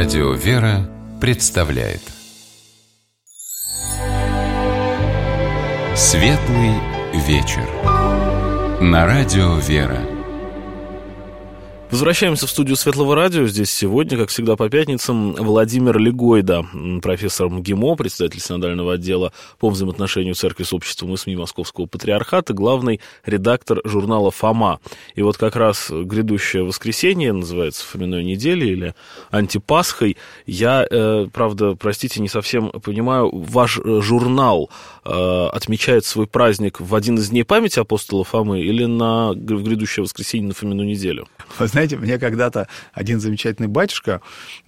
Радио «Вера» представляет Светлый вечер на Радио «Вера». Возвращаемся в студию Светлого радио. Здесь сегодня, как всегда по пятницам, Владимир Легойда, профессор МГИМО, председатель синодального отдела по взаимоотношению церкви с обществом и СМИ Московского патриархата, главный редактор журнала «Фома». И вот как раз грядущее воскресенье, называется Фоминой неделей или антипасхой. Я, правда, простите, не совсем понимаю, ваш журнал отмечает свой праздник в один из дней памяти апостола Фомы или в грядущее воскресенье на Фомину неделю? Вы знаете, мне когда-то один замечательный батюшка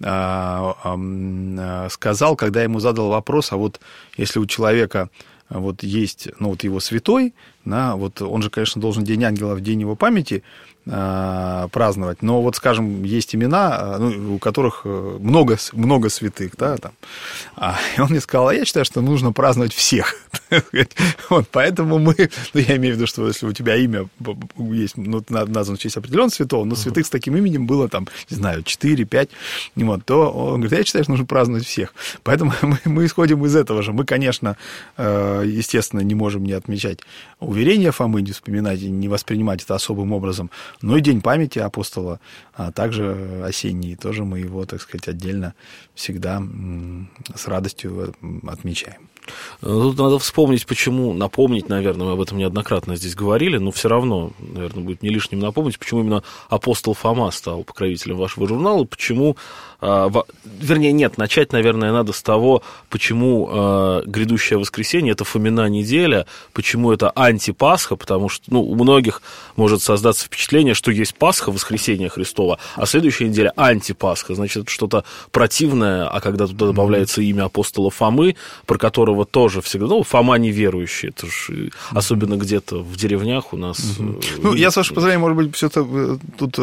сказал, когда я ему задал вопрос, а вот если у человека вот есть, ну, вот его святой, да, вот он же, конечно, должен День ангела в день его памяти праздновать, но вот, скажем, есть имена, ну, у которых много святых, да, там. И он мне сказал, а я считаю, что нужно праздновать всех. Вот, поэтому мы, ну, я имею в виду, что если у тебя имя есть, ну, названо в честь определенного святого, но святых с таким именем было там, не знаю, 4-5, вот, то он говорит, я считаю, что нужно праздновать всех. Поэтому мы исходим из этого же. Мы, конечно, естественно, не можем не отмечать уверения Фомы, не вспоминать и не воспринимать это особым образом. Ну и День памяти апостола, а также осенний, тоже мы его, так сказать, отдельно всегда с радостью отмечаем. Тут надо вспомнить, почему, напомнить, наверное, мы об этом неоднократно здесь говорили, но все равно, наверное, будет не лишним напомнить, почему именно апостол Фома стал покровителем вашего журнала, почему, вернее, нет, начать, наверное, надо с того, почему грядущее воскресенье – это Фомина неделя, почему это антипасха, потому что, ну, у многих может создаться впечатление, что есть Пасха, воскресение Христово, а следующая неделя – антипасха, значит, это что-то противное, а когда туда добавляется имя апостола Фомы, про которого тоже всегда, ну, Фома неверующий, это же особенно где-то в деревнях у нас. Ну, я, с вашего позволения, может быть, все это тут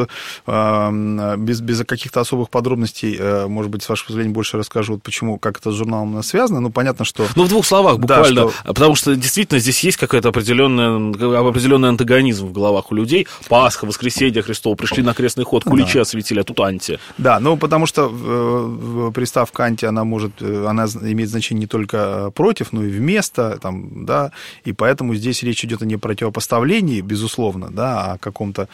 без каких-то особых подробностей, может быть, с вашего позволения, больше расскажу, вот почему, как это с журналом у нас связано. Ну, понятно, что... Ну, в двух словах, буквально, да, потому что действительно здесь есть какой-то определенный антагонизм в головах у людей. Пасха, воскресенье Христово, пришли на крестный ход, куличи осветили, а тут анти. Да, ну, потому что приставка анти, она имеет значение не только против, но и вместо, там, да, и поэтому здесь речь идет не о противопоставлении, безусловно, да, о каком-то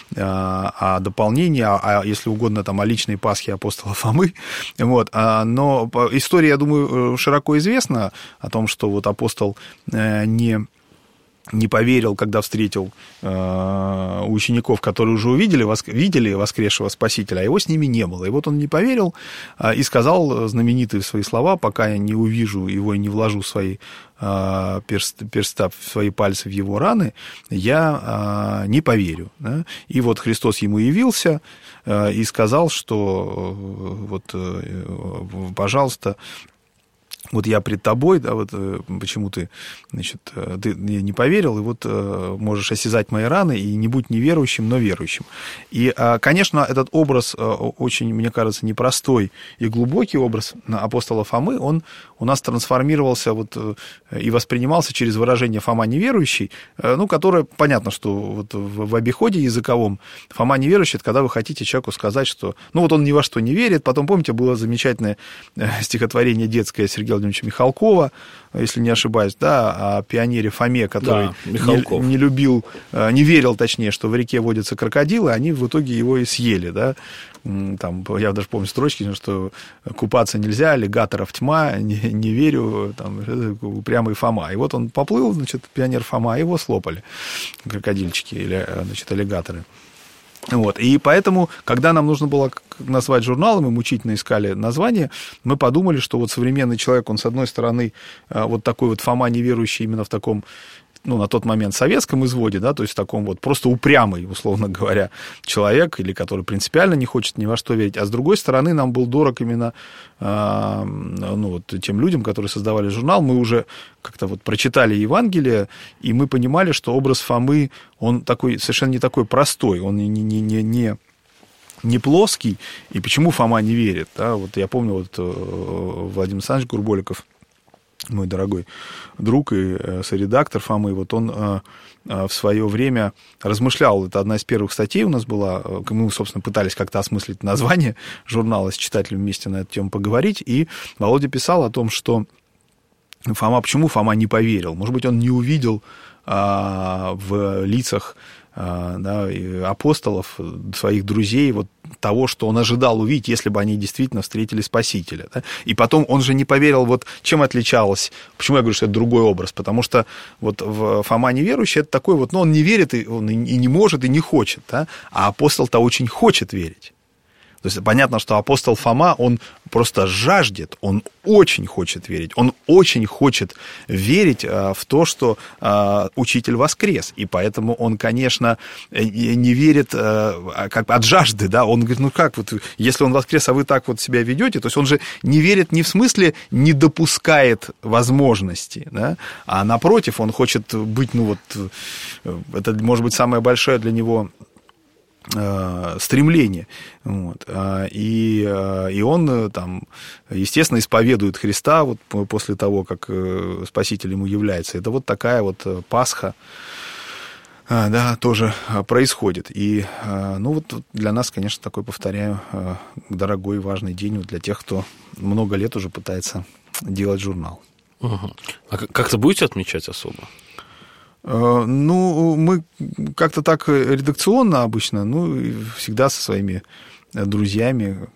о дополнении, если угодно, там, о личной Пасхе апостола Фомы, вот, но история, я думаю, широко известна о том, что вот апостол не поверил, когда встретил учеников, которые уже видели воскресшего Спасителя, а его с ними не было. И вот он не поверил и сказал знаменитые свои слова: «Пока я не увижу его и не вложу свои перста, свои пальцы в его раны, я не поверю». Да? И вот Христос ему явился и сказал, что вот, пожалуйста, вот я пред тобой, да, вот почему ты, значит, ты не поверил, и вот можешь осязать мои раны, и не будь неверующим, но верующим. И, конечно, этот образ очень, мне кажется, непростой и глубокий образ апостола Фомы, он у нас трансформировался вот, и воспринимался через выражение «Фома неверующий», ну, которое, понятно, что вот в обиходе языковом Фома неверующий — это когда вы хотите человеку сказать, что, ну, вот он ни во что не верит. Потом, помните, было замечательное стихотворение детское Сергея Владимировича Михалкова, если не ошибаюсь, да, о пионере Фоме, который не верил, точнее, что в реке водятся крокодилы, они в итоге его и съели, да. Там, я даже помню строчки, что купаться нельзя, аллигаторов тьма, не верю, там, упрямый Фома. И вот он поплыл, значит, пионер Фома, его слопали крокодильчики или, значит, аллигаторы. Вот. И поэтому, когда нам нужно было назвать журнал, мы мучительно искали название, мы подумали, что вот современный человек, он, с одной стороны, вот такой вот Фома неверующий именно в таком, ну, на тот момент советском изводе, да, то есть в таком вот просто упрямый, условно говоря, человек, или который принципиально не хочет ни во что верить, а с другой стороны, нам был дорог именно, ну, вот тем людям, которые создавали журнал, мы уже как-то вот прочитали Евангелие, и мы понимали, что образ Фомы, он такой, совершенно не такой простой, он не плоский, и почему Фома не верит, да, вот я помню, вот Владимир Александрович Гурболиков мой дорогой друг и соредактор Фомы, вот он в свое время размышлял, это одна из первых статей у нас была, мы, собственно, пытались как-то осмыслить название журнала, с читателем вместе на эту тему поговорить, и Володя писал о том, что почему Фома не поверил, может быть, он не увидел в лицах апостолов, своих друзей, вот того, что он ожидал увидеть, если бы они действительно встретили Спасителя. Да? И потом он же не поверил, вот чем отличалось, почему я говорю, что это другой образ, потому что вот Фома неверующий, это такой вот, он не верит, он и не может, и не хочет, да? А апостол-то очень хочет верить. То есть понятно, что апостол Фома, он просто жаждет, он очень хочет верить, он очень хочет верить в то, что Учитель воскрес, и поэтому он, конечно, не верит как бы от жажды, да, он говорит, как вот, если он воскрес, а вы так вот себя ведете, то есть он же не верит не в смысле не допускает возможности, да, а напротив, он хочет быть, это может быть самое большое для него стремление. Вот. И он там, естественно, исповедует Христа вот после того, как Спаситель ему является. Это вот такая вот Пасха, да, тоже происходит. И вот для нас, конечно, такой, повторяю, дорогой, важный день для тех, кто много лет уже пытается делать журнал. Угу. А как-то будете отмечать особо? Мы как-то так редакционно обычно, всегда со своими друзьями,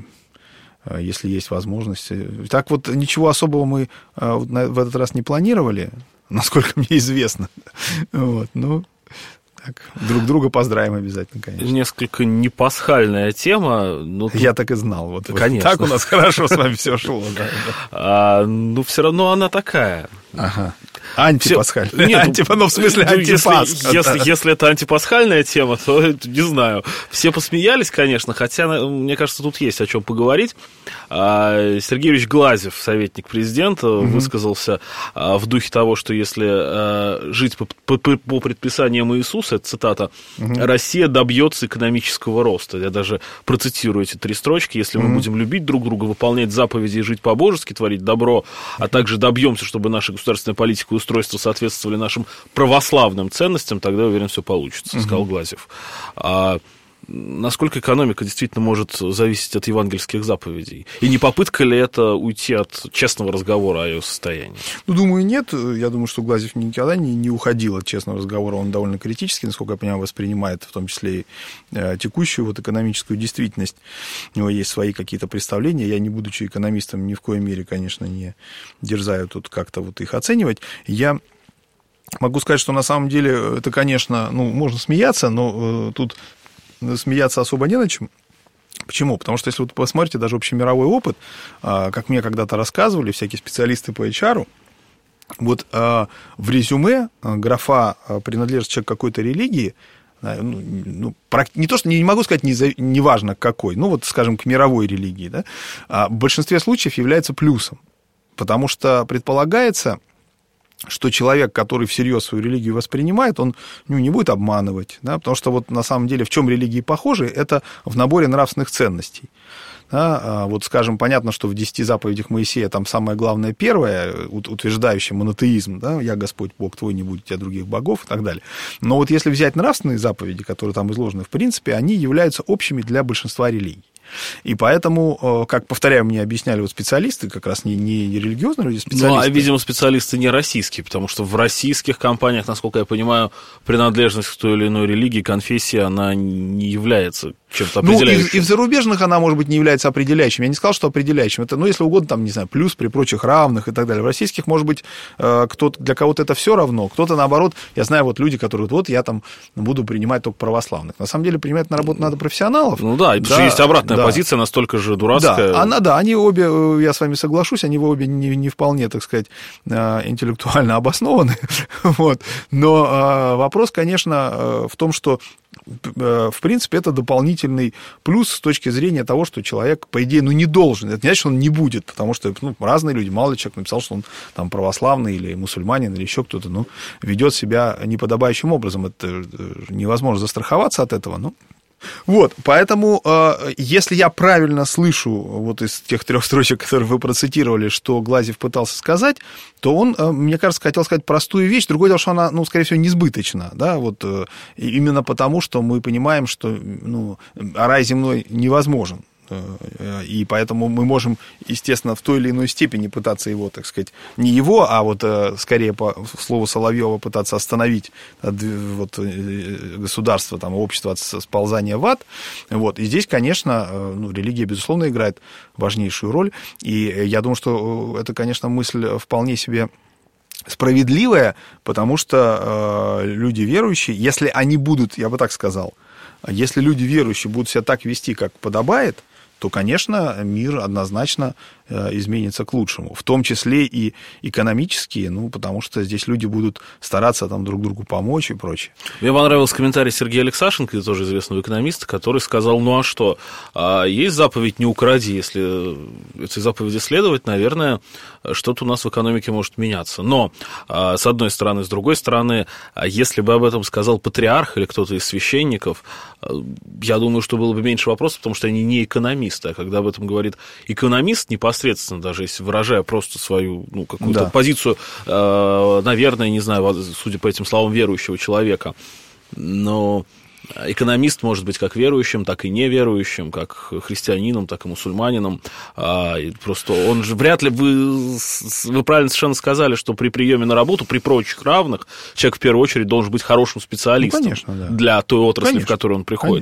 если есть возможность. Так вот, ничего особого мы в этот раз не планировали, насколько мне известно. Вот, так, друг друга поздравим обязательно, конечно. Несколько не пасхальная тема. Я так и знал. Вот, конечно. Так у нас хорошо с вами все шло. Но все равно она такая. Ага. Антипасхальная. Нет, в смысле антипасха. Если это антипасхальная тема, то не знаю. Все посмеялись, конечно, хотя, мне кажется, тут есть о чем поговорить. Сергей Юрьевич Глазев, советник президента, высказался в духе того, что если жить по предписаниям Иисуса, это цитата, Россия добьется экономического роста. Я даже процитирую эти 3 строчки. Если мы будем любить друг друга, выполнять заповеди и жить по-божески, творить добро, а также добьемся, чтобы наша государственная политика и устройство соответствовали нашим православным ценностям, тогда, уверен, все получится, сказал Глазев. Насколько экономика действительно может зависеть от евангельских заповедей? И не попытка ли это уйти от честного разговора о ее состоянии? Думаю, нет. Я думаю, что Глазев никогда не уходил от честного разговора. Он довольно критически, насколько я понимаю, воспринимает в том числе и текущую вот экономическую действительность. У него есть свои какие-то представления. Я, не будучи экономистом, ни в коей мере, конечно, не дерзаю тут как-то вот их оценивать. Я могу сказать, что на самом деле это, конечно, можно смеяться, но тут смеяться особо не на чем. Почему? Потому что, если вы посмотрите даже общемировой опыт, как мне когда-то рассказывали всякие специалисты по HR, вот в резюме графа принадлежность человека какой-то религии, не то, что не могу сказать, неважно какой, скажем, к мировой религии, да, в большинстве случаев является плюсом. Потому что предполагается, что человек, который всерьез свою религию воспринимает, он не будет обманывать, да, потому что вот на самом деле в чем религии похожи, это в наборе нравственных ценностей. Да, вот, скажем, понятно, что в 10 заповедях Моисея там самое главное первое, утверждающее монотеизм, да, «Я Господь Бог твой, не будет у тебя других богов» и так далее. Но вот если взять нравственные заповеди, которые там изложены, в принципе, они являются общими для большинства религий. И поэтому, как, повторяю, мне объясняли вот специалисты, как раз не религиозные люди, специалисты. Видимо, специалисты не российские, потому что в российских компаниях, насколько я понимаю, принадлежность к той или иной религии, конфессии, она не является чем-то определяющим. И в зарубежных она, может быть, не является определяющим. Я не сказал, что определяющим. Это, если угодно, там, не знаю, плюс при прочих равных и так далее. В российских, может быть, для кого-то это все равно, кто-то, наоборот, я знаю вот люди, которые, я там буду принимать только православных. На самом деле, принимать на работу надо профессионалов. И потому что есть обратная позиция, настолько же дурацкая. Они обе, я с вами соглашусь, они обе не вполне, так сказать, интеллектуально обоснованы. Вот. Но вопрос, конечно, в том, что в принципе, это дополнительный плюс с точки зрения того, что человек, по идее, не должен. Это не значит, что он не будет, потому что разные люди, мало ли человек написал, что он там православный или мусульманин, или еще кто-то, ведет себя неподобающим образом. Это невозможно застраховаться от этого, Вот, поэтому, если я правильно слышу вот из тех 3 строчек, которые вы процитировали, что Глазьев пытался сказать, то он, мне кажется, хотел сказать простую вещь. Другое дело, что она, скорее всего, несбыточна, да, вот именно потому, что мы понимаем, что, рай земной невозможен. И поэтому мы можем, естественно, в той или иной степени пытаться его, так сказать, не его, а вот скорее по слову Соловьева пытаться остановить вот, государство, там, общество от сползания в ад. Вот. И здесь, конечно, религия, безусловно, играет важнейшую роль. И я думаю, что это, конечно, мысль вполне себе справедливая, потому что люди верующие, если они будут, я бы так сказал, если люди верующие будут себя так вести, как подобает, то, конечно, мир однозначно изменится к лучшему, в том числе и экономически, потому что здесь люди будут стараться там друг другу помочь и прочее. Мне понравился комментарий Сергея Алексашенко, тоже известного экономиста, который сказал, а что, есть заповедь «не укради», если этой заповеди следовать, наверное, что-то у нас в экономике может меняться. Но, с одной стороны, с другой стороны, если бы об этом сказал патриарх или кто-то из священников, я думаю, что было бы меньше вопросов, потому что они не экономисты, а когда об этом говорит экономист, непосредственно, даже если выражая просто свою какую-то позицию, наверное, не знаю, судя по этим словам, верующего человека, но экономист может быть как верующим, так и неверующим, как христианином, так и мусульманином. Просто он же вряд ли... Вы правильно совершенно сказали, что при приеме на работу, при прочих равных, человек в первую очередь должен быть хорошим специалистом, конечно, да, для той отрасли, в которую он приходит.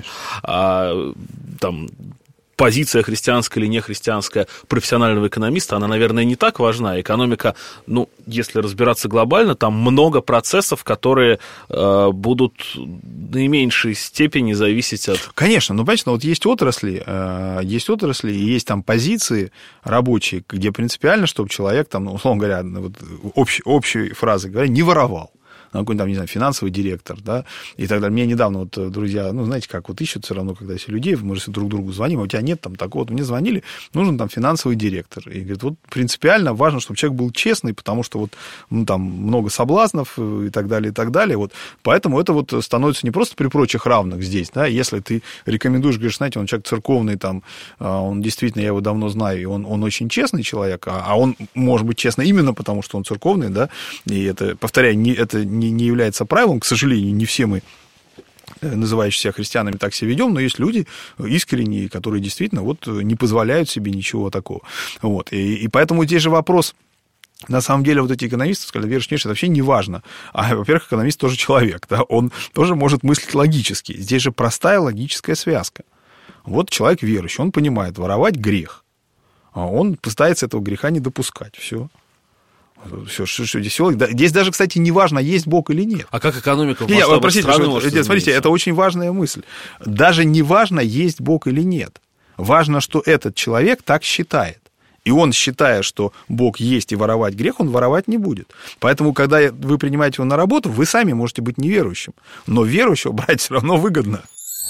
Позиция христианская или нехристианская профессионального экономиста, она, наверное, не так важна. Экономика, если разбираться глобально, там много процессов, которые будут в наименьшей степени зависеть от... Конечно, понимаете, вот есть отрасли, и есть там позиции рабочие, где принципиально, чтобы человек, там, условно говоря, вот, общей фразой говоря, не воровал. Какой-нибудь там, не знаю, финансовый директор, да, и так далее. Мне недавно вот друзья, знаете, как вот ищут все равно, когда если людей, мы же друг другу звоним, а у тебя нет там такого, вот мне звонили, нужен там финансовый директор. И говорит, вот принципиально важно, чтобы человек был честный, потому что вот там много соблазнов и так далее, вот. Поэтому это вот становится не просто при прочих равных здесь, да, если ты рекомендуешь, говоришь, знаете, он человек церковный, там, он действительно, я его давно знаю, и он очень честный человек, а он может быть честный именно потому, что он церковный, да, и это, повторяю, это не является правилом, к сожалению, не все мы, называющие себя христианами, так себя ведем, но есть люди искренние, которые действительно вот не позволяют себе ничего такого. Вот. И поэтому здесь же вопрос, на самом деле, вот эти экономисты сказали, верующий, это вообще не важно. Во-первых, экономист тоже человек, да, он тоже может мыслить логически. Здесь же простая логическая связка. Вот человек верующий, он понимает, воровать грех, а он пытается этого греха не допускать. Все. Все, что здесь все. Здесь даже, кстати, не важно, есть Бог или нет. А как экономика в масштабах страны может измениться? Смотрите, это очень важная мысль. Даже не важно, есть Бог или нет. Важно, что этот человек так считает. И он, считая, что Бог есть и воровать грех, он воровать не будет. Поэтому, когда вы принимаете его на работу, вы сами можете быть неверующим. Но верующего брать все равно выгодно.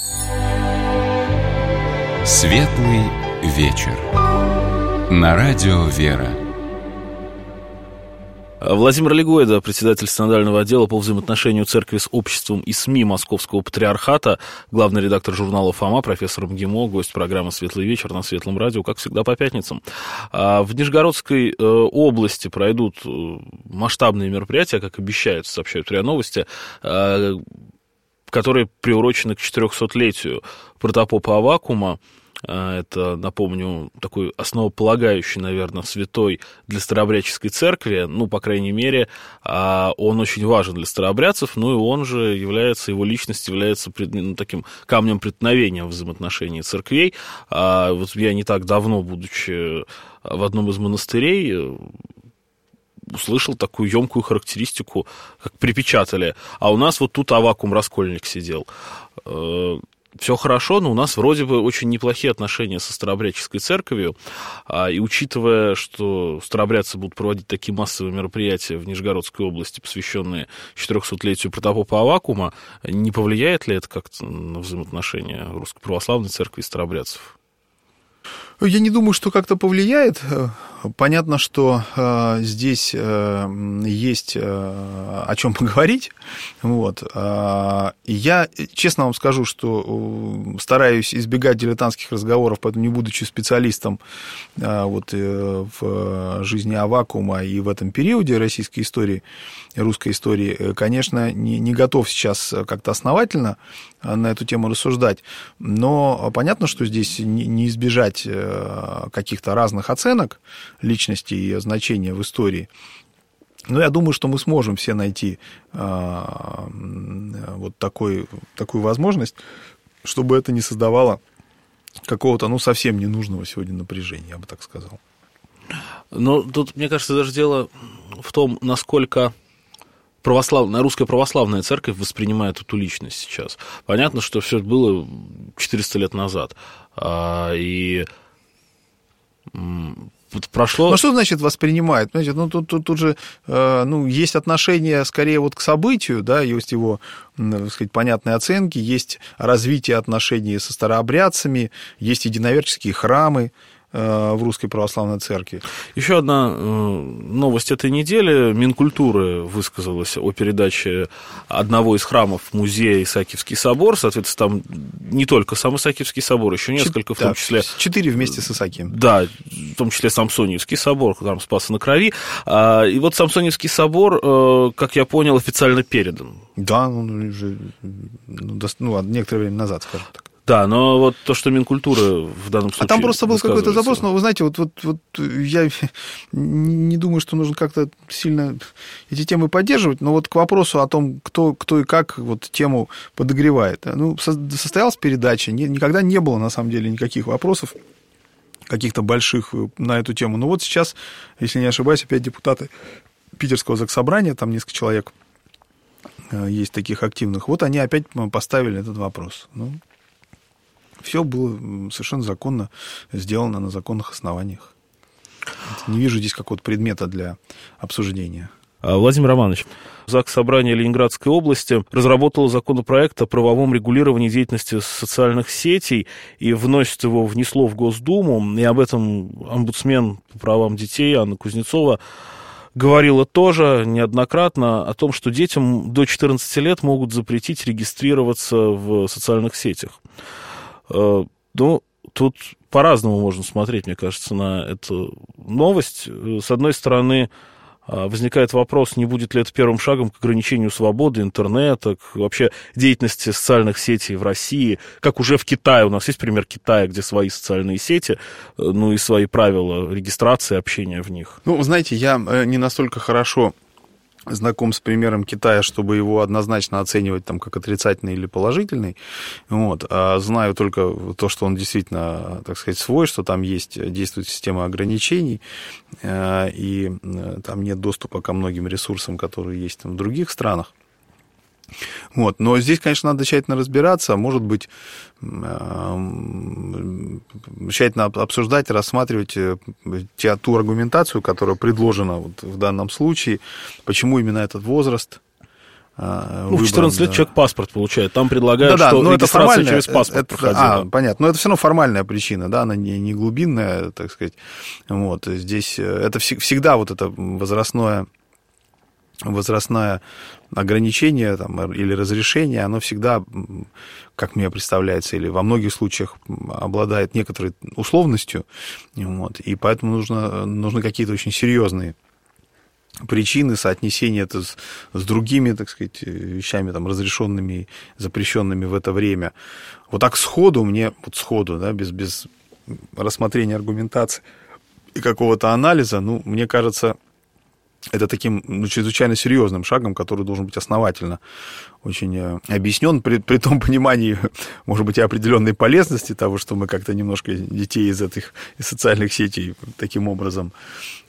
Светлый вечер. На радио «Вера». Владимир Легойда, председатель Синодального отдела по взаимоотношению церкви с обществом и СМИ Московского патриархата, главный редактор журнала «Фома», профессор МГИМО, гость программы «Светлый вечер» на Светлом радио, как всегда, по пятницам. В Нижегородской области пройдут масштабные мероприятия, как обещают, сообщают РИА Новости, которые приурочены к 400-летию протопопа Аввакума. Это, напомню, такой основополагающий, наверное, святой для старообрядческой церкви, по крайней мере, он очень важен для старообрядцев, и он же является, его личность является таким камнем преткновения в взаимоотношении церквей. Вот я не так давно, будучи в одном из монастырей, услышал такую емкую характеристику, как припечатали. А у нас вот тут Аввакум Раскольник сидел. Все хорошо, но у нас вроде бы очень неплохие отношения со старообрядческой церковью, и учитывая, что старообрядцы будут проводить такие массовые мероприятия в Нижегородской области, посвященные 400-летию протопопа Аввакума, не повлияет ли это как-то на взаимоотношения Русской Православной Церкви и старообрядцев? Я не думаю, что как-то повлияет. Понятно, что здесь есть о чем поговорить. Вот. Я честно вам скажу, что стараюсь избегать дилетантских разговоров, поэтому, не будучи специалистом вот, в жизни Аввакума и в этом периоде российской истории, русской истории, конечно, не готов сейчас как-то основательно на эту тему рассуждать, но понятно, что здесь не избежать каких-то разных оценок личности и ее значения в истории. Но я думаю, что мы сможем все найти вот такую возможность, чтобы это не создавало какого-то, совсем ненужного сегодня напряжения, я бы так сказал. Но тут, мне кажется, даже дело в том, насколько русская православная церковь воспринимает эту личность сейчас. Понятно, что все это было 400 лет назад. И прошло... Ну, что значит воспринимает? Знаете, тут же есть отношение скорее вот к событию, да, есть его, так сказать, понятные оценки, есть развитие отношений со старообрядцами, есть единоверческие храмы в Русской Православной Церкви. Еще одна новость этой недели. Минкультуры высказалась о передаче одного из храмов музея Исаакиевский собор. Соответственно, там не только сам Исаакиевский собор, еще несколько, в том числе... 4 вместе с Исаакием. Да, в том числе Самсоньевский собор, храм Спаса на Крови. И вот Самсоньевский собор, как я понял, официально передан. Да, он уже некоторое время назад, скажем так. Да, но вот то, что Минкультура в данном случае... А там просто был какой-то запрос, но вы знаете, вот я не думаю, что нужно как-то сильно эти темы поддерживать, но вот к вопросу о том, кто и как вот тему подогревает. Состоялась передача, никогда не было, на самом деле, никаких вопросов каких-то больших на эту тему. Но вот сейчас, если не ошибаюсь, опять депутаты Питерского Заксобрания, там несколько человек есть таких активных, вот они опять поставили этот вопрос. Все было совершенно законно сделано на законных основаниях. Не вижу здесь какого-то предмета для обсуждения. Владимир Романович, Заксобрание Ленинградской области разработало законопроект о правовом регулировании деятельности социальных сетей и внесло в Госдуму, и об этом омбудсмен по правам детей Анна Кузнецова говорила тоже неоднократно о том, что детям до 14 лет могут запретить регистрироваться в социальных сетях. Тут по-разному можно смотреть, мне кажется, на эту новость. С одной стороны, возникает вопрос, не будет ли это первым шагом к ограничению свободы интернета, к вообще деятельности социальных сетей в России, как уже в Китае. У нас есть пример Китая, где свои социальные сети, и свои правила регистрации, общения в них. Знаете, я не настолько хорошо знаком с примером Китая, чтобы его однозначно оценивать там, как отрицательный или положительный. Знаю только то, что он действительно, так сказать, свой, что там действует система ограничений, и там нет доступа ко многим ресурсам, которые есть там в других странах. Но здесь, конечно, надо тщательно разбираться, может быть, тщательно обсуждать, рассматривать ту аргументацию, которая предложена в данном случае, почему именно этот возраст. В 14 лет человек паспорт получает. Там предлагают, что регистрация через паспорт проходила. Понятно. Но это все равно формальная причина, да, она не глубинная, так сказать. Здесь это всегда вот это возрастное ограничение там, или разрешение, оно всегда, как мне представляется, или во многих случаях обладает некоторой условностью, и поэтому нужны какие-то очень серьезные причины соотнесения это с другими, так сказать, вещами, там, разрешенными, запрещенными в это время. Вот так сходу, да, без рассмотрения аргументации и какого-то анализа, мне кажется, это таким чрезвычайно серьезным шагом, который должен быть основательно очень объяснен, при том понимании, может быть, и определенной полезности того, что мы как-то немножко детей из социальных сетей таким образом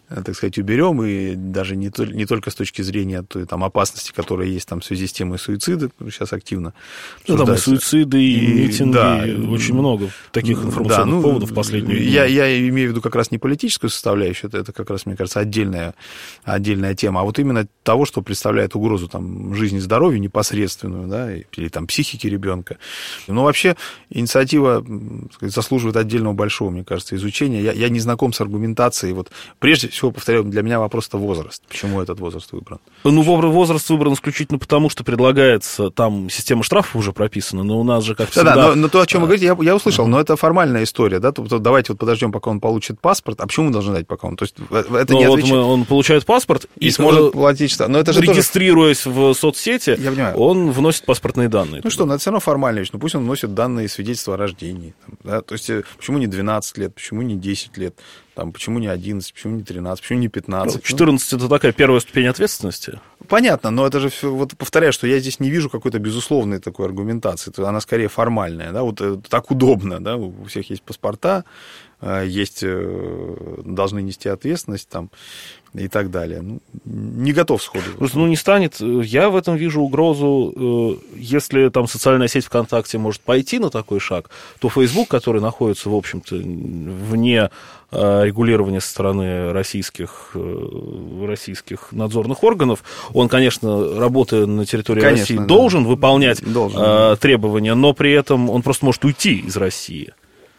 так сказать, уберем, и даже не только с точки зрения той там опасности, которая есть там в связи с темой суицида, сейчас активно обсуждается. Там и суициды, и митинги, да, очень много таких информационных поводов в последние дни. Я имею в виду как раз не политическую составляющую, это как раз, мне кажется, отдельная тема, а вот именно того, что представляет угрозу там, жизни и здоровью непосредственную, да, или там психики ребенка. Но вообще инициатива, так сказать, заслуживает отдельного большого, мне кажется, изучения. Я не знаком с аргументацией. Вот, прежде всего, повторяю, для меня вопрос-то возраст. Почему этот возраст выбран? Ну, возраст выбран исключительно потому, что предлагается, там система штрафов уже прописана, но у нас же, как всегда... Да, но то, о чем вы говорите, я услышал, но это формальная история, да, то давайте вот подождем, пока он получит паспорт, а почему мы должны ждать, пока он... То есть это не отвечает... Он получает паспорт и сможет платить штраф. Но это же регистрируясь в соцсети, он вносит паспортные данные. Ну что, это все равно формальная вещь, но пусть он вносит данные свидетельства о рождении. Да? То есть почему не 12 лет, почему не 10 лет, там, почему не 11, почему не 13, почему не 15? 14 это такая первая ступень ответственности. Понятно, но это же, вот повторяю, что я здесь не вижу какой-то безусловной такой аргументации, она скорее формальная, да, вот так удобно, да, у всех есть паспорта, есть, должны нести ответственность там и так далее. Ну, не готов сходу. Ну, не станет. Я в этом вижу угрозу. Если там социальная сеть ВКонтакте может пойти на такой шаг, то Facebook, который находится, в общем-то, вне регулирования со стороны российских надзорных органов, он, конечно, работая на территории России, да, должен выполнять требования, но при этом он просто может уйти из России.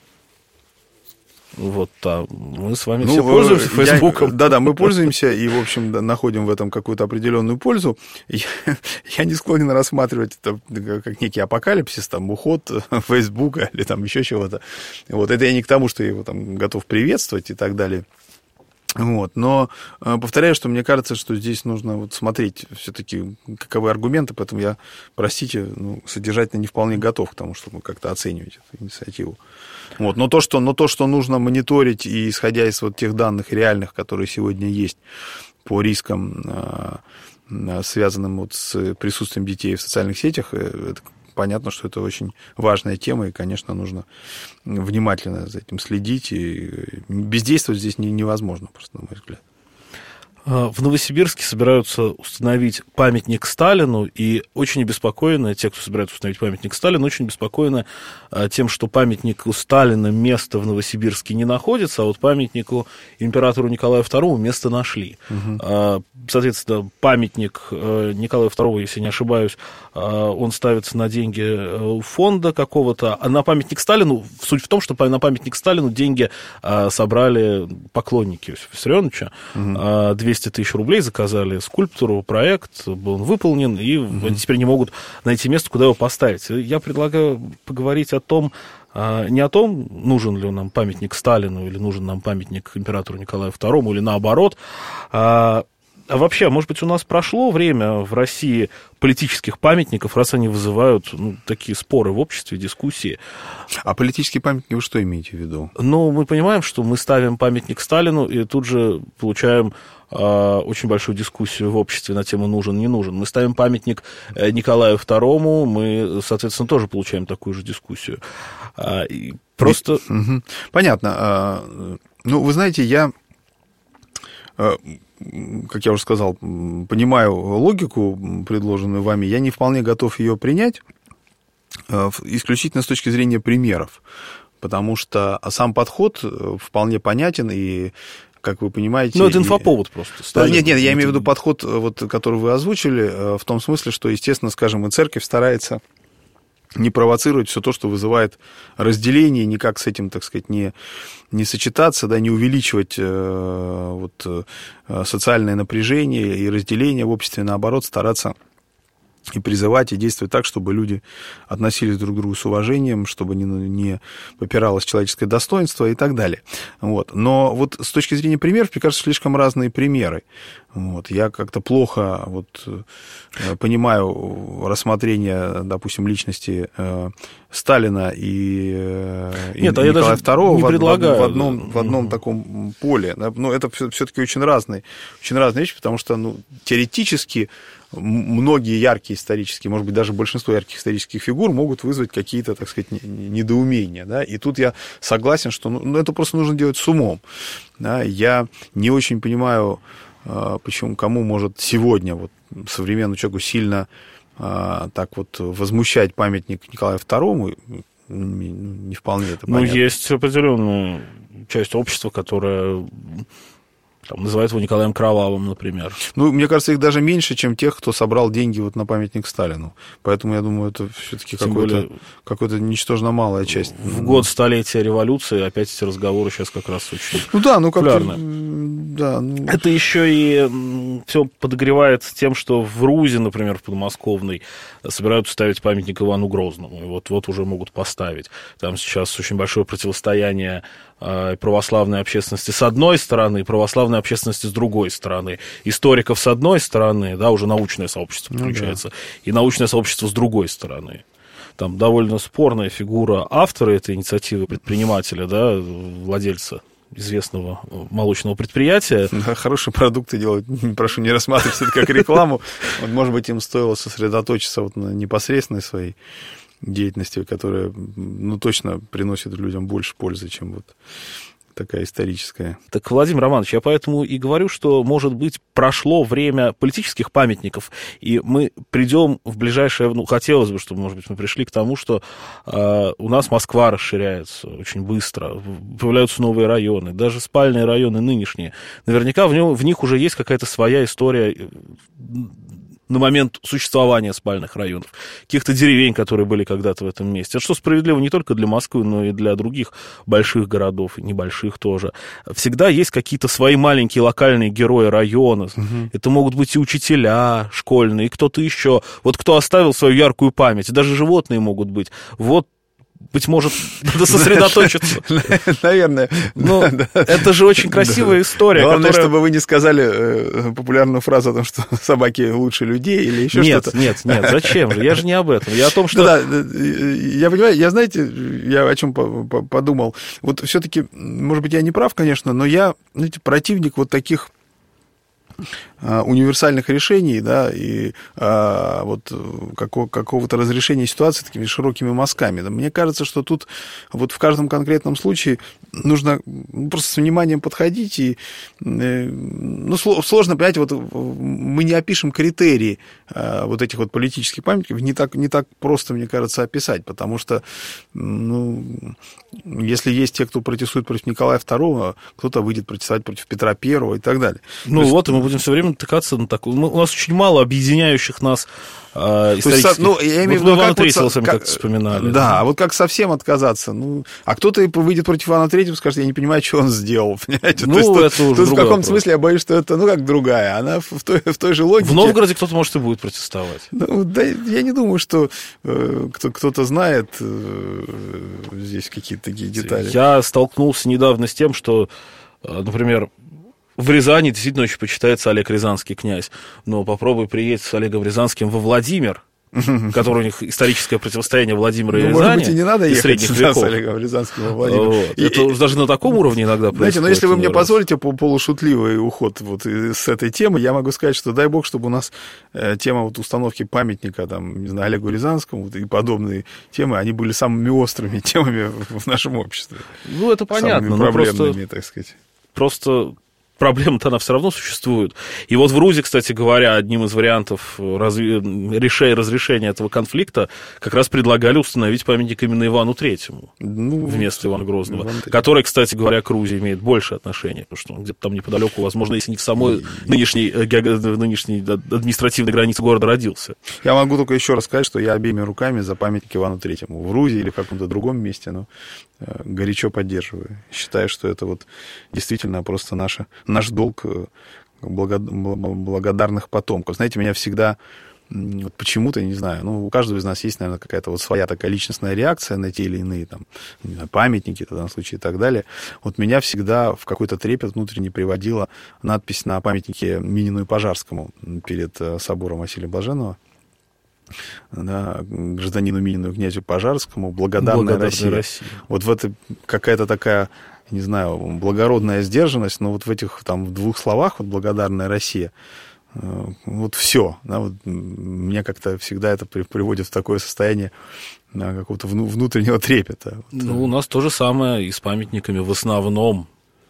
Вот, да, мы с вами все пользуемся Фейсбуком. Да, мы пользуемся и, в общем, находим в этом какую-то определенную пользу. Я не склонен рассматривать это как некий апокалипсис, там, уход Фейсбука или там еще чего-то. Вот, это я не к тому, что я его там готов приветствовать и так далее. Вот. Но повторяю, что мне кажется, что здесь нужно вот смотреть все-таки, каковы аргументы, поэтому я, простите, содержательно не вполне готов к тому, чтобы как-то оценивать эту инициативу. Вот. Но то, что нужно мониторить, и исходя из вот тех данных реальных, которые сегодня есть по рискам, связанным вот с присутствием детей в социальных сетях, это понятно, что это очень важная тема, и, конечно, нужно внимательно за этим следить, и бездействовать здесь невозможно, просто, на мой взгляд. В Новосибирске собираются установить памятник Сталину, и очень обеспокоены, те, кто собирается установить памятник Сталину, очень обеспокоены тем, что памятнику Сталина место в Новосибирске не находится, а вот памятнику императору Николаю II место нашли. Угу. Соответственно, памятник Николаю II, если не ошибаюсь, он ставится на деньги фонда какого-то, а на памятник Сталину, суть в том, что на памятник Сталину деньги собрали поклонники Иосифа Виссарионовича, 200 тысяч рублей заказали скульптору, проект был выполнен, и они теперь не могут найти место, куда его поставить. Я предлагаю поговорить о том, не о том, нужен ли нам памятник Сталину или нужен нам памятник императору Николаю II, или наоборот, а вообще, может быть, у нас прошло время в России политических памятников, раз они вызывают такие споры в обществе, дискуссии. А политические памятники вы что имеете в виду? Ну, мы понимаем, что мы ставим памятник Сталину, и тут же получаем очень большую дискуссию в обществе на тему нужен, не нужен. Мы ставим памятник Николаю II, мы, соответственно, тоже получаем такую же дискуссию. Просто... Понятно. Ну, вы знаете, я... как я уже сказал, понимаю логику, предложенную вами, я не вполне готов ее принять, исключительно с точки зрения примеров, потому что сам подход вполне понятен, и, как вы понимаете... Ну, это инфоповод просто. Нет, я имею в виду подход, вот, который вы озвучили, в том смысле, что, естественно, скажем, и церковь старается не провоцировать все то, что вызывает разделение, никак с этим, так сказать, не сочетаться, да, не увеличивать социальное напряжение и разделение в обществе, наоборот, стараться и призывать, и действовать так, чтобы люди относились друг к другу с уважением, чтобы не попиралось человеческое достоинство и так далее. Вот. Но вот с точки зрения примеров, мне кажется, слишком разные примеры. Вот. Я как-то плохо понимаю рассмотрение, допустим, личности Сталина и Николая II в одном таком поле. Но это все-таки очень разные вещи, потому что теоретически многие яркие исторические, может быть, даже большинство ярких исторических фигур могут вызвать какие-то, так сказать, недоумения, да, и тут я согласен, что это просто нужно делать с умом, да, я не очень понимаю, почему, кому может сегодня вот современному человеку сильно так вот возмущать памятник Николаю II, не вполне это понятно. Ну, есть определенная часть общества, которая там называют его Николаем Кровавым, например. Ну, мне кажется, их даже меньше, чем тех, кто собрал деньги вот на памятник Сталину. Поэтому я думаю, это все-таки какая-то ничтожно малая часть. В год столетия революции опять эти разговоры сейчас как раз очень популярны. Да, это еще и все подогревает тем, что в Рузе, например, в подмосковной, собираются ставить памятник Ивану Грозному. И вот уже могут поставить. Там сейчас очень большое противостояние православной общественности с одной стороны, православной общественности с другой стороны. Историков с одной стороны, да, уже научное сообщество подключается, и научное сообщество с другой стороны. Там довольно спорная фигура автора этой инициативы, предпринимателя, да, владельца известного молочного предприятия. Да, хорошие продукты делают, прошу не рассматривать это как рекламу. Вот, может быть, им стоило сосредоточиться вот на непосредственной своей деятельности, которая, ну, точно приносит людям больше пользы, чем вот такая историческая. Так, Владимир Романович, я поэтому и говорю, что, может быть, прошло время политических памятников, и мы придем в ближайшее... Ну, хотелось бы, чтобы, может быть, мы пришли к тому, что у нас Москва расширяется очень быстро, появляются новые районы, даже спальные районы нынешние. Наверняка в них уже есть какая-то своя история на момент существования спальных районов, каких-то деревень, которые были когда-то в этом месте. Это что справедливо не только для Москвы, но и для других больших городов, и небольших тоже. Всегда есть какие-то свои маленькие локальные герои района. Это могут быть и учителя школьные, и кто-то еще. Вот кто оставил свою яркую память, даже животные могут быть. Вот, быть может, надо сосредоточиться. Наверное. Ну, это же очень красивая история. Главное, чтобы вы не сказали популярную фразу о том, что собаки лучше людей или еще что-то. Нет, зачем же? Я же не об этом. Я о том, что... Да, я понимаю, знаете, я о чем подумал. Вот все-таки, может быть, я не прав, конечно, но я, знаете, противник вот таких универсальных решений, да, и вот какого-то разрешения ситуации такими широкими мазками. Да. Мне кажется, что тут вот в каждом конкретном случае нужно просто с вниманием подходить, и ну, сложно, понимаете, вот мы не опишем критерии вот этих вот политических памятников, не так просто, мне кажется, описать, потому что, ну, если есть те, кто протестует против Николая II, кто-то выйдет протестовать против Петра I и так далее. Ну вот, и мы будем все время натыкаться на такое. У нас очень мало объединяющих нас исторических. Ну, я имею в виду, Ивана III сами как-то вспоминали. Да, а вот как совсем отказаться? Ну, а кто-то выйдет против Ивана III и скажет, я не понимаю, что он сделал, понимаете? Ну, то есть, это уже в каком-то смысле я боюсь, что это, ну, как другая. Она в той же логике. В Новгороде кто-то, может, и будет протестовать. Ну, да, я не думаю, что кто-то знает здесь какие-то такие детали. Я столкнулся недавно с тем, что, например, в Рязани действительно очень почитается Олег Рязанский князь. Но попробуй приедь с Олегом Рязанским во Владимир, который у них историческое противостояние Владимира и Рязани. Может быть, и не надо ехать сюда с Олегом Рязанским во Владимир. Вот. Это уж даже на таком уровне иногда происходит. Знаете, но если вы мне позволите полушутливый уход вот с этой темы, я могу сказать, что дай бог, чтобы у нас тема вот установки памятника там, не знаю, Олегу Рязанскому вот, и подобные темы, они были самыми острыми темами в нашем обществе. Ну, это понятно. Самыми проблемными, так сказать. Просто проблема-то она все равно существует. И вот в Рузе, кстати говоря, одним из вариантов разрешения этого конфликта как раз предлагали установить памятник именно Ивану Третьему вместо Ивана Грозного, который, кстати говоря, к Рузе имеет больше отношения, потому что он где-то там неподалеку, возможно, если не в самой нынешней административной границе города родился. Я могу только еще раз сказать, что я обеими руками за памятник Ивану Третьему в Рузе или в каком-то другом месте, но горячо поддерживаю. Считаю, что это вот действительно просто наш долг благодарных потомков. Знаете, меня всегда вот почему-то, не знаю, ну, у каждого из нас есть, наверное, какая-то вот своя такая личностная реакция на те или иные там, не знаю, памятники, в данном случае и так далее. Вот меня всегда в какой-то трепет внутренне приводила надпись на памятнике Минину и Пожарскому перед собором Василия Блаженного. Да, гражданину Минину и князю Пожарскому благодарная Россия. Вот в это какая-то такая, не знаю, благородная сдержанность, но вот в этих там в двух словах вот благодарная Россия, Вот все. Да, вот мне как-то всегда это приводит в такое состояние какого-то внутреннего трепета. Ну, у нас то же самое и с памятниками в основном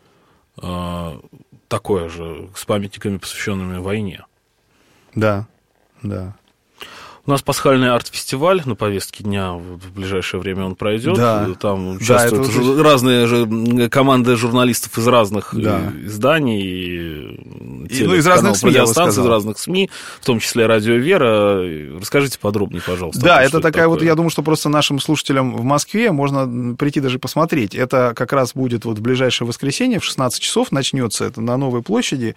такое же, с памятниками, посвященными войне. Да, да. У нас пасхальный арт-фестиваль на повестке дня, в ближайшее время он пройдет. Да. Там участвуют разные же команды журналистов из разных изданий, из разных СМИ, радиостанций, из разных СМИ, в том числе «Радио Вера». Расскажите подробнее, пожалуйста. Да, это такая вот, я думаю, что просто нашим слушателям в Москве можно прийти даже посмотреть. Это как раз будет вот в ближайшее воскресенье в 16 часов начнется, это на Новой площади,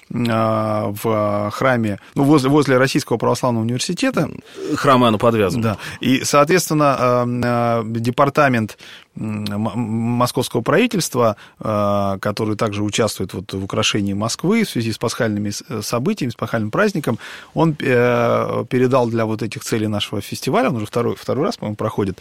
в храме, возле Российского православного университета. Храм Иоанна Подвязова. Да. И, соответственно, департамент московского правительства, который также участвует вот в украшении Москвы в связи с пасхальными событиями, с пасхальным праздником, он передал для вот этих целей нашего фестиваля, он уже второй раз, по-моему, проходит,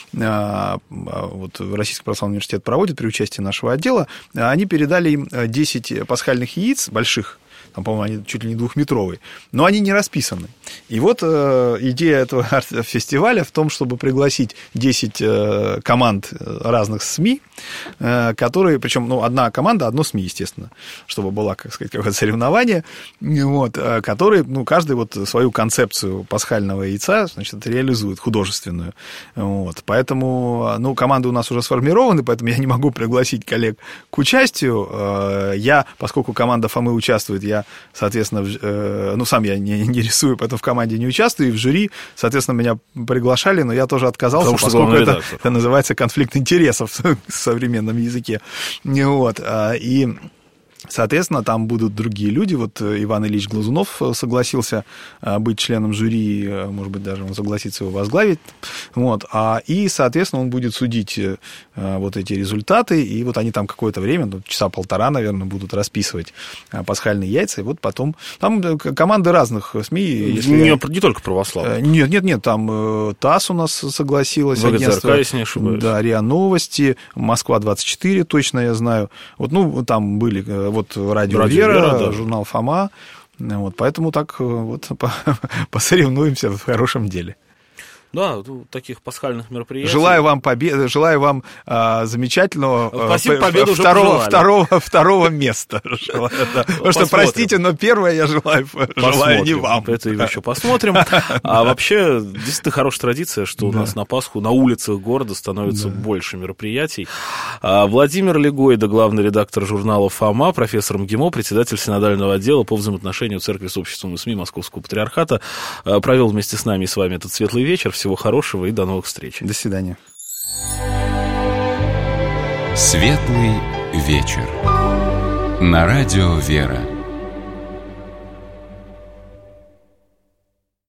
вот Российский православный университет проводит при участии нашего отдела, они передали им 10 пасхальных яиц больших, там, по-моему, они чуть ли не 2-метровые, но они не расписаны. И вот идея этого фестиваля в том, чтобы пригласить 10 команд разных СМИ, которые, причем, одна команда, одно СМИ, естественно, чтобы было, как сказать, какое-то соревнование, вот, которые, каждый вот свою концепцию пасхального яйца, значит, реализует, художественную. Вот. Поэтому, команды у нас уже сформированы, поэтому я не могу пригласить коллег к участию. Я, поскольку команда Фомы участвует, я, соответственно, сам я не рисую, поэтому в команде не участвую, и в жюри, соответственно, меня приглашали, но я тоже отказался, поскольку это называется конфликт интересов в современном языке. Вот. И, соответственно, там будут другие люди. Вот Иван Ильич Глазунов согласился быть членом жюри, может быть, даже он согласится его возглавить. Вот. И, соответственно, он будет судить вот эти результаты, и вот они там какое-то время, часа полтора, наверное, будут расписывать пасхальные яйца, и вот потом... Там команды разных СМИ. Не только православных. Нет, там ТАСС у нас согласилась. ВГТРК, если не ошибаюсь. Да, РИА Новости, Москва-24, точно я знаю. Вот, там были вот Радио Вера, да. Журнал Фома. Вот, поэтому так вот посоревнуемся в хорошем деле. Да, таких пасхальных мероприятий. Желаю вам победы, желаю вам замечательного второго места. Потому что, простите, но первое я желаю не вам. Это еще посмотрим. А вообще, действительно хорошая традиция, что у нас на Пасху на улицах города становится больше мероприятий. Владимир Легойда, главный редактор журнала «Фома», профессор МГИМО, председатель синодального отдела по взаимоотношению церкви с обществом и СМИ Московского патриархата, провел вместе с нами и с вами этот светлый вечер. Всего хорошего и до новых встреч. До свидания. Светлый вечер. На радио «Вера».